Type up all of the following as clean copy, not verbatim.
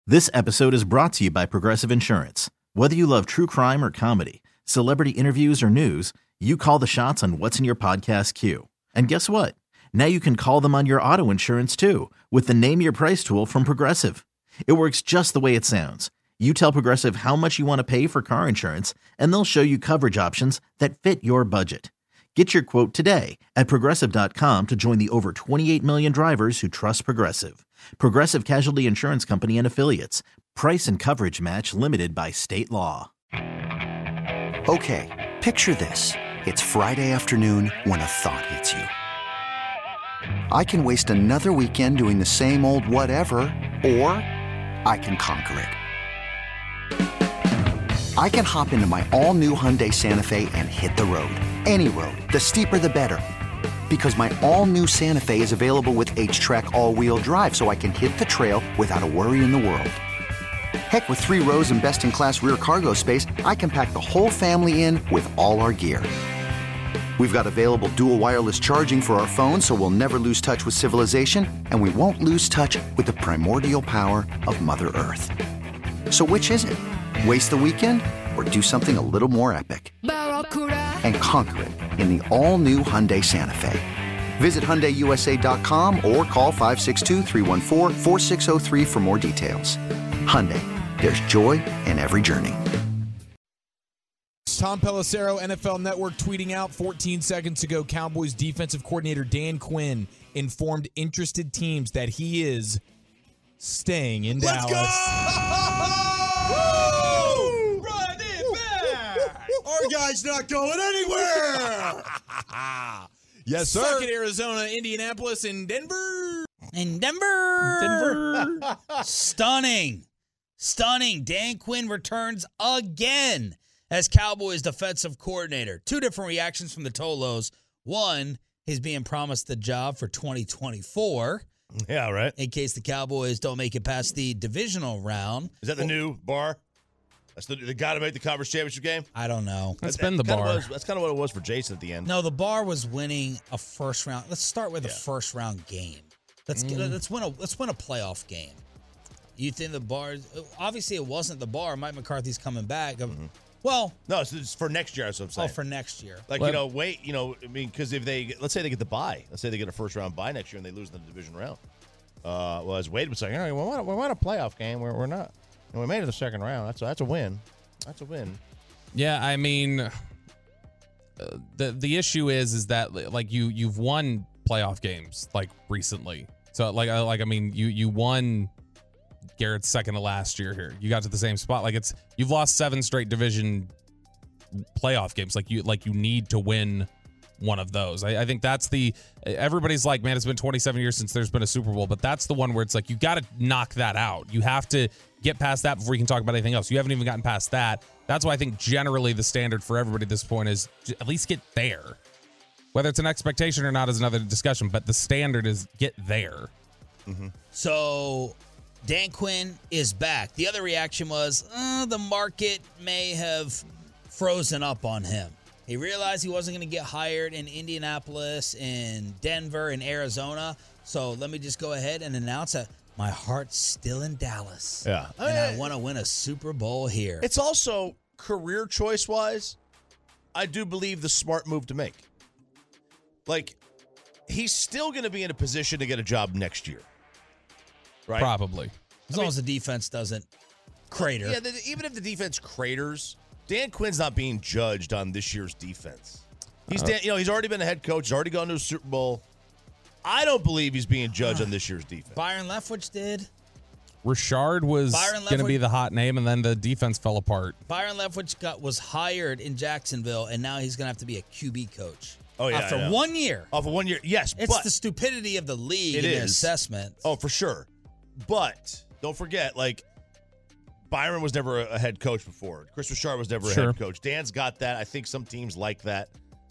This episode is brought to you by Progressive Insurance. Whether you love true crime or comedy, celebrity interviews or news, you call the shots on what's in your podcast queue. And guess what? Now you can call them on your auto insurance too with the Name Your Price tool from Progressive. It works just the way it sounds. You tell Progressive how much you want to pay for car insurance, and they'll show you coverage options that fit your budget. Get your quote today at Progressive.com to join the over 28 million drivers who trust Progressive. Progressive Casualty Insurance Company and Affiliates. Price and coverage match limited by state law. Okay, picture this. It's Friday afternoon when a thought hits you. I can waste another weekend doing the same old whatever, or I can conquer it. I can hop into my all-new Hyundai Santa Fe and hit the road. Any road. The steeper, the better. Because my all-new Santa Fe is available with H-Track all-wheel drive, so I can hit the trail without a worry in the world. Heck, with 3 rows and best-in-class rear cargo space, I can pack the whole family in with all our gear. We've got available dual wireless charging for our phones, so we'll never lose touch with civilization, and we won't lose touch with the primordial power of Mother Earth. So which is it? Waste the weekend or do something a little more epic? And conquer it in the all-new Hyundai Santa Fe. Visit HyundaiUSA.com or call 562-314-4603 for more details. Hyundai, there's joy in every journey. Tom Pelissero, NFL Network, tweeting out 14 seconds ago, Cowboys defensive coordinator Dan Quinn informed interested teams that he is staying in Dallas. Let's go! Run it back! Our guy's not going anywhere! Yes, sir. Suck it, Arizona, Indianapolis, and Denver. Stunning. Dan Quinn returns again as Cowboys defensive coordinator. 2 different reactions from the Tolos. One, he's being promised the job for 2024. Yeah, right. In case the Cowboys don't make it past the divisional round. Is that the new bar? That's the got to make the conference championship game? I don't know. That's been the bar. That's kind of what it was for Jason at the end. No, the bar was winning a first round. Let's start with a first round game. Let's win a playoff game. You think the bar? Obviously, it wasn't the bar. Mike McCarthy's coming back. Well, no, it's for next year. That's what I'm saying. Oh, for next year. Like, because if let's say they get the bye. Let's say they get a first round bye next year and they lose in the division round. Well, as Wade was saying, we want a playoff game. We're not. And we made it the second round. That's a win. That's a win. Yeah, I mean, the issue is that like you've won playoff games like recently. So I mean you won Garrett's second to last year here. You got to the same spot. Like you've lost 7 straight division playoff games. Like you need to win one of those. I think that's everybody's like, man, it's been 27 years since there's been a Super Bowl, but that's the one where it's like you got to knock that out. You have to get past that before you can talk about anything else. You haven't even gotten past that. That's why I think generally the standard for everybody at this point is at least get there. Whether it's an expectation or not is another discussion, but the standard is get there. Mm-hmm. So Dan Quinn is back. The other reaction was the market may have frozen up on him. He realized he wasn't going to get hired in Indianapolis, in Denver, in Arizona. So let me just go ahead and announce that my heart's still in Dallas. Yeah. And I want to win a Super Bowl here. It's also career choice-wise, I do believe the smart move to make. Like, he's still going to be in a position to get a job next year. Right? Probably. As long as the defense doesn't crater. Yeah, even if the defense craters, Dan Quinn's not being judged on this year's defense. He's already been a head coach. He's already gone to a Super Bowl. I don't believe he's being judged on this year's defense. Byron Leftwich did. Richard was going to be the hot name, and then the defense fell apart. Byron Leftwich was hired in Jacksonville, and now he's going to have to be a QB coach. Oh, yeah. After 1 year. Off of 1 year, yes. It's the stupidity of the league and their assessment. Oh, for sure. But don't forget, like, Byron was never a head coach before. Chris Richard was never a head coach. Dan's got that. I think some teams like that.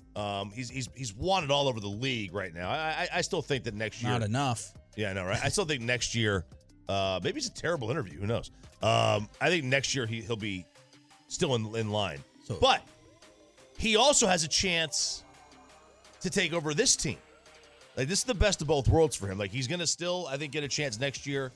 He's wanted all over the league right now. I still think that next year. Not enough. Yeah, I know, right? I still think next year, maybe it's a terrible interview. Who knows? I think next year he'll be still in line. But he also has a chance to take over this team. Like, this is the best of both worlds for him. Like, he's going to still, I think, get a chance next year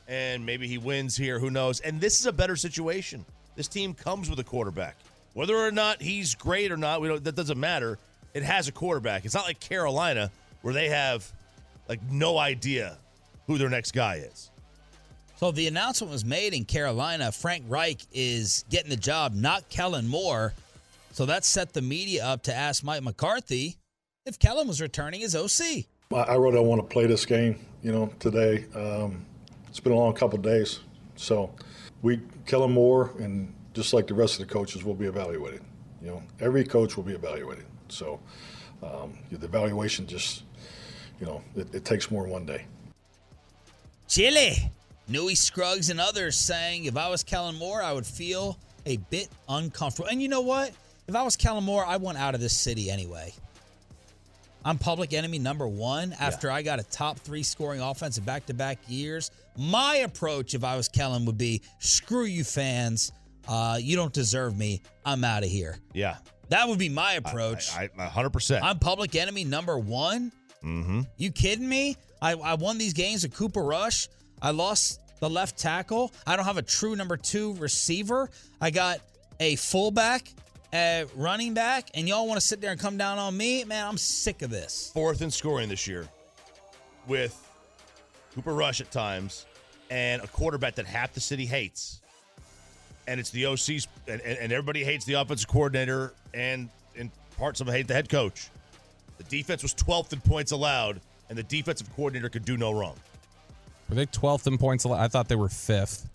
and maybe he wins here. Who knows? And this is a better situation. This team comes with a quarterback. Whether or not he's great or not, that doesn't matter. It has a quarterback. It's not like Carolina where they have no idea who their next guy is. So the announcement was made in Carolina. Frank Reich is getting the job, not Kellen Moore. So that set the media up to ask Mike McCarthy if Kellen was returning as OC. I really don't want to play this game, today. It's been a long couple of days. So Kellen Moore, and just like the rest of the coaches, will be evaluated. Every coach will be evaluated. So the evaluation just, it takes more than one day. Chile. Newey Scruggs and others saying, if I was Kellen Moore, I would feel a bit uncomfortable. And you know what? If I was Kellen Moore, I want out of this city anyway. I'm public enemy number one after I got a top 3 scoring offense in back-to-back years. My approach, if I was Kellen, would be, screw you fans. You don't deserve me. I'm out of here. Yeah. That would be my approach. I 100%. I'm public enemy number one. Mm-hmm. You kidding me? I won these games with Cooper Rush. I lost the left tackle. I don't have a true number 2 receiver. I got a fullback, a running back, and y'all want to sit there and come down on me? Man, I'm sick of this. 4th in scoring this year with Cooper Rush at times and a quarterback that half the city hates. And it's the OC's, and everybody hates the offensive coordinator, and in parts of them hate the head coach. The defense was 12th in points allowed, and the defensive coordinator could do no wrong. Were they 12th in points allowed? I thought they were 5th.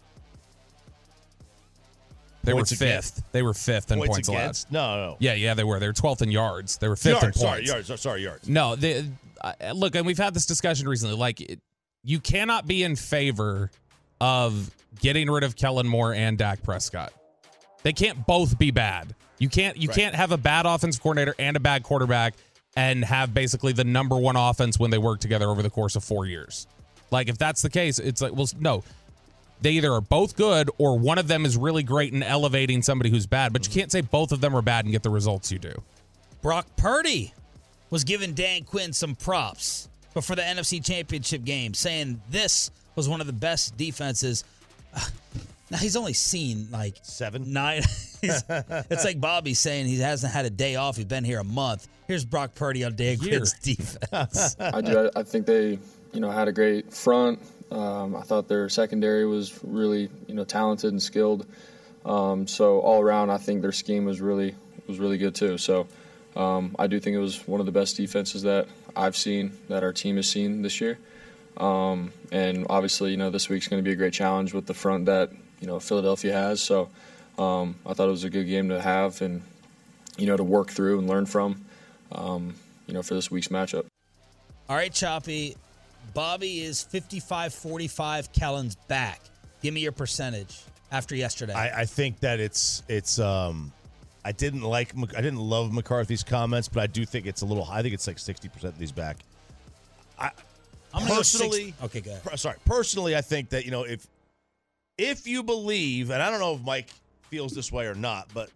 They were 5th. They were 5th in points allowed. No. Yeah, they were. They were 12th in yards. They were 5th in points. Sorry, yards. No, look, and we've had this discussion recently. You cannot be in favor of getting rid of Kellen Moore and Dak Prescott. They can't both be bad. You can't have a bad offensive coordinator and a bad quarterback and have basically the number 1 offense when they work together over the course of 4 years. If that's the case, it's like, well, no. They either are both good or one of them is really great in elevating somebody who's bad, but you can't say both of them are bad and get the results you do. Brock Purdy was giving Dan Quinn some props before the NFC Championship game, saying this was one of the best defenses. Now, he's only seen 7, 9. It's like Bobby saying he hasn't had a day off. He's been here a month. Here's Brock Purdy on Dan Quinn's defense. I think they, had a great front. I thought their secondary was really, talented and skilled. So all around, I think their scheme was really good too. So I do think it was one of the best defenses that I've seen, that our team has seen this year. And obviously, this week's going to be a great challenge with the front that, Philadelphia has. So I thought it was a good game to have and, to work through and learn from, for this week's matchup. All right, Choppy. Bobby is 55-45. Kellen's back. Give me your percentage after yesterday. I think that it's I didn't love McCarthy's comments, but I do think it's a little high. I think it's 60% that he's back. I'm personally, okay, go ahead. Personally, I think that if you believe, and I don't know if Mike feels this way or not, but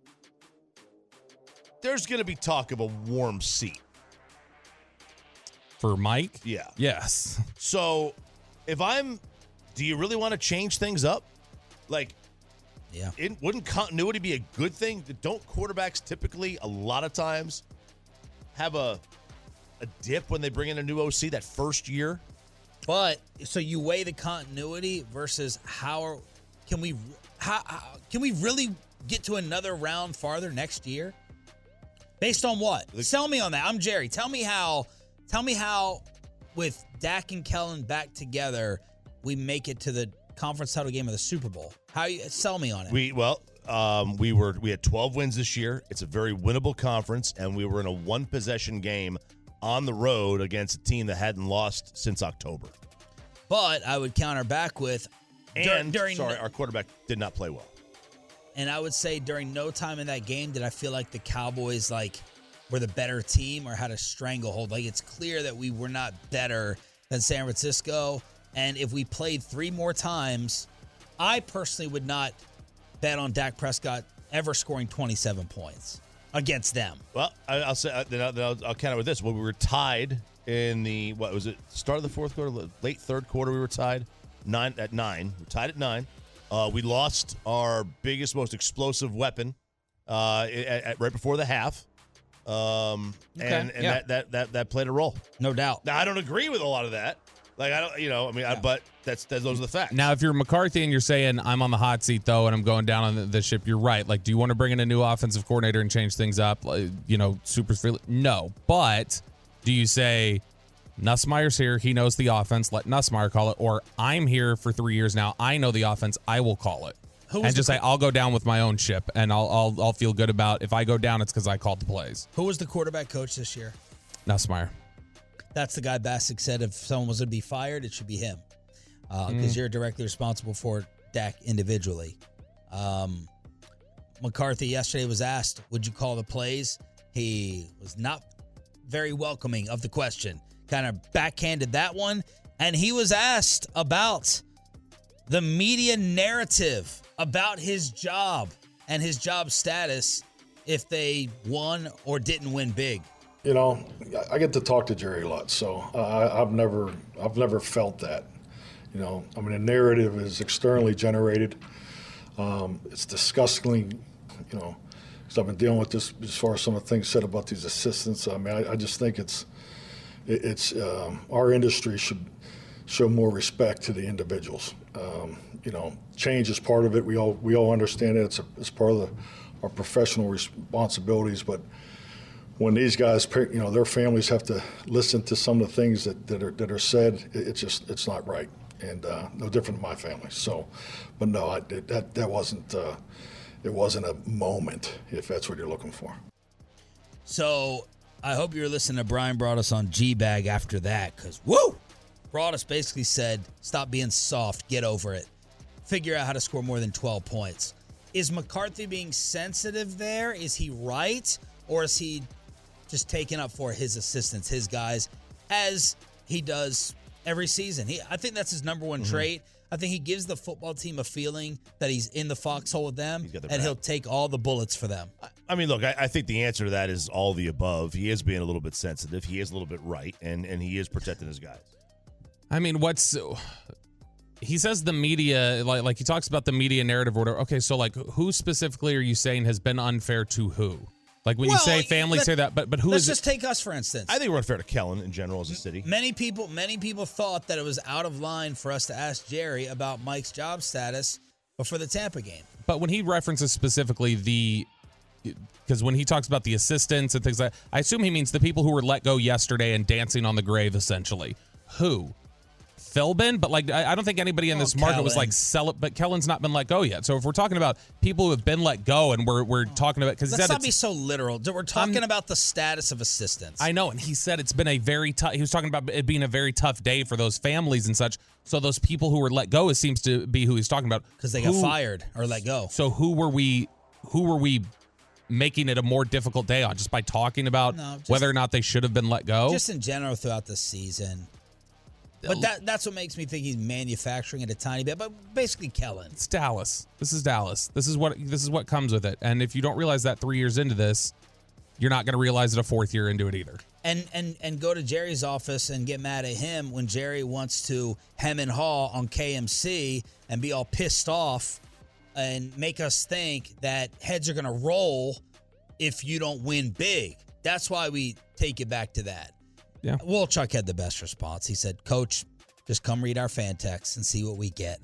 there's going to be talk of a warm seat. For Mike? Yeah. Yes. So do you really want to change things up? Yeah. Wouldn't continuity be a good thing? Don't quarterbacks typically, a lot of times, have a dip when they bring in a new OC that first year? But so you weigh the continuity versus can we really get to another round farther next year? Based on what? Sell me on that. I'm Jerry. Tell me how with Dak and Kellen back together, we make it to the conference title game of the Super Bowl. Sell me on it. We had 12 wins this year. It's a very winnable conference, and we were in a 1-possession game on the road against a team that hadn't lost since October. But I would counter back with our quarterback did not play well. And I would say during no time in that game did I feel like the Cowboys were the better team or had a stranglehold. It's clear that we were not better than San Francisco. And if we played 3 more times, I personally would not bet on Dak Prescott ever scoring 27 points against them. Well, I'll say I'll counter with this. Well, we were tied in the start of the fourth quarter, late third quarter. We were tied 9. We're tied at 9. We lost our biggest, most explosive weapon right before the half. That played a role. No doubt. Now, I don't agree with a lot of that. Like, I don't, but those are the facts. Now, if you're McCarthy and you're saying, I'm on the hot seat, though, and I'm going down on the ship, you're right. Like, do you want to bring in a new offensive coordinator and change things up? No. But do you say, Nussmeier's here, he knows the offense, let Nussmeier call it, or I'm here for 3 years now, I know the offense, I will call it. And just say, I'll go down with my own ship, and I'll feel good about if I go down, it's because I called the plays. Who was the quarterback coach this year? Nussmeier. That's the guy Bassick said if someone was going to be fired, it should be him. Because you're directly responsible for Dak individually. McCarthy yesterday was asked, would you call the plays? He was not very welcoming of the question. Kind of backhanded that one. And he was asked about the media narrative about his job and his job status if they won or didn't win big. I get to talk to Jerry a lot, so I've never felt that. The narrative is externally generated. It's disgustingly, because I've been dealing with this as far as some of the things said about these assistants. I just think it's our industry should show more respect to the individuals. Change is part of it. We all understand it. It's part of our professional responsibilities, but when these guys, their families have to listen to some of the things that are said, it's not right, and no different than my family. So, but no, that wasn't it wasn't a moment, if that's what you're looking for. So I hope you're listening to Brian Broaddus on G-Bag after that, because Broaddus basically said, stop being soft, get over it, figure out how to score more than 12 points. Is McCarthy being sensitive there? Is he right, or is he just taking up for his assistants, his guys, as he does every season? I think that's his number one trait. I think he gives the football team a feeling that he's in the foxhole with them, and he'll take all the bullets for them. Look, I think the answer to that is all the above. He is being a little bit sensitive. He is a little bit right, and he is protecting his guys. He says the media, like he talks about the media narrative order. Okay, so who specifically are you saying has been unfair to who? Like when you say families say that, but who is it? Let's just take us, for instance. I think we're unfair to Kellen in general as a city. Many people thought that it was out of line for us to ask Jerry about Mike's job status before the Tampa game. But when he references specifically because when he talks about the assistants and things like that, I assume he means the people who were let go yesterday and dancing on the grave, essentially. Who? Philbin, but I don't think anybody in this market was sell it, but Kellen's not been let go yet. So if we're talking about people who have been let go and we're talking about, because let's not be so literal. We're talking about the status of assistants. I know, and he said it's been a very tough. He was talking about it being a very tough day for those families and such. So those people who were let go, it seems to be who he's talking about, because they got fired or let go. So who were we making it a more difficult day on, just by talking about whether or not they should have been let go? Just in general throughout the season. But that's what makes me think he's manufacturing it a tiny bit. But basically, Kellen. It's Dallas. This is Dallas. This is what comes with it. And if you don't realize that 3 years into this, you're not going to realize it a fourth year into it either. And go to Jerry's office and get mad at him when Jerry wants to hem and haw on KMC and be all pissed off and make us think that heads are going to roll if you don't win big. That's why we take it back to that. Yeah. Wolchuk had the best response. He said, Coach, just come read our fan texts and see what we get.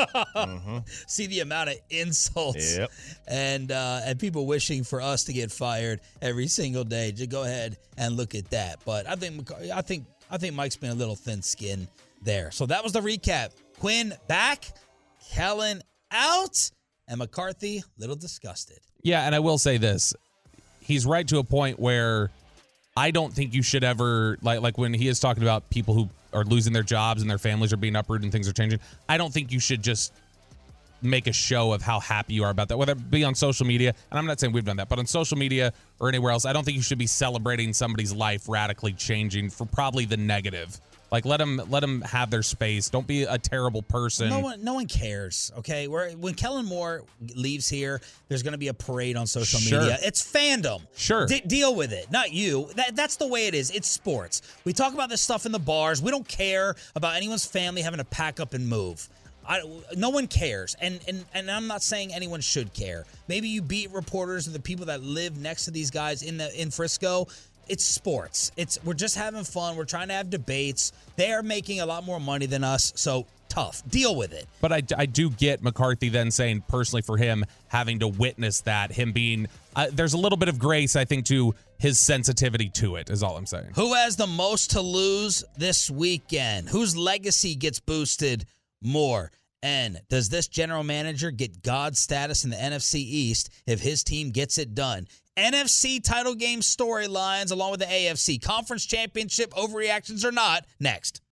See the amount of insults and people wishing for us to get fired every single day. Just go ahead and look at that. But I think Mike's been a little thin-skinned there. So that was the recap. Quinn back, Kellen out, and McCarthy a little disgusted. Yeah, and I will say this. He's right to a point where I don't think you should ever, like when he is talking about people who are losing their jobs and their families are being uprooted and things are changing, I don't think you should just make a show of how happy you are about that, whether it be on social media, and I'm not saying we've done that, but on social media or anywhere else, I don't think you should be celebrating somebody's life radically changing for probably the negative Like let them have their space. Don't be a terrible person. No one cares. Okay, when Kellen Moore leaves here, there's going to be a parade on social media. It's fandom. Sure, deal with it. Not you. That's the way it is. It's sports. We talk about this stuff in the bars. We don't care about anyone's family having to pack up and move. No one cares, and I'm not saying anyone should care. Maybe you beat reporters or the people that live next to these guys in Frisco. It's sports. We're just having fun. We're trying to have debates. They are making a lot more money than us, so tough. Deal with it. But I do get McCarthy then saying personally for him having to witness that, him being there's a little bit of grace, I think, to his sensitivity to it, is all I'm saying. Who has the most to lose this weekend? Whose legacy gets boosted more? And does this general manager get God status in the NFC East if his team gets it done? NFC title game storylines along with the AFC conference championship overreactions or not, next.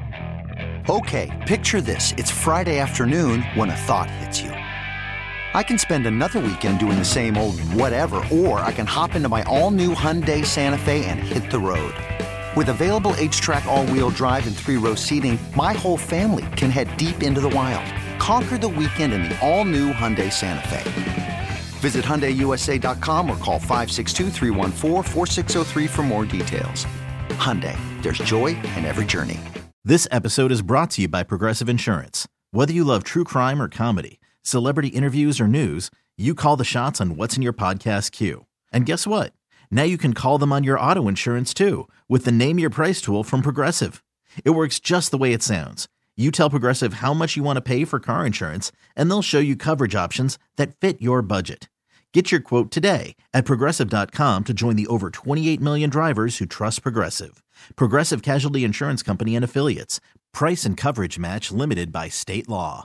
Okay, picture this. It's Friday afternoon when a thought hits you. I can spend another weekend doing the same old whatever, or I can hop into my all-new Hyundai Santa Fe and hit the road. With available H-Track all-wheel drive and 3-row seating, my whole family can head deep into the wild. Conquer the weekend in the all-new Hyundai Santa Fe. Visit HyundaiUSA.com or call 562-314-4603 for more details. Hyundai, there's joy in every journey. This episode is brought to you by Progressive Insurance. Whether you love true crime or comedy, celebrity interviews or news, you call the shots on what's in your podcast queue. And guess what? Now you can call them on your auto insurance too with the Name Your Price tool from Progressive. It works just the way it sounds. You tell Progressive how much you want to pay for car insurance, and they'll show you coverage options that fit your budget. Get your quote today at Progressive.com to join the over 28 million drivers who trust Progressive. Progressive Casualty Insurance Company and Affiliates. Price and coverage match limited by state law.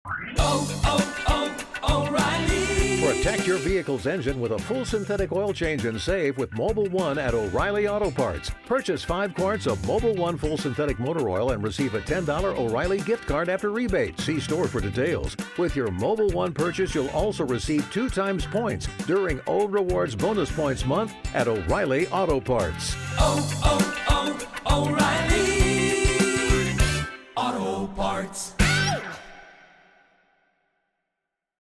O'Reilly. Protect your vehicle's engine with a full synthetic oil change and save with Mobil 1 at O'Reilly Auto Parts. Purchase 5 quarts of Mobil 1 full synthetic motor oil and receive a $10 O'Reilly gift card after rebate. See store for details. With your Mobil 1 purchase, you'll also receive 2 times points during O Rewards Bonus Points Month at O'Reilly Auto Parts. O'Reilly Auto Parts.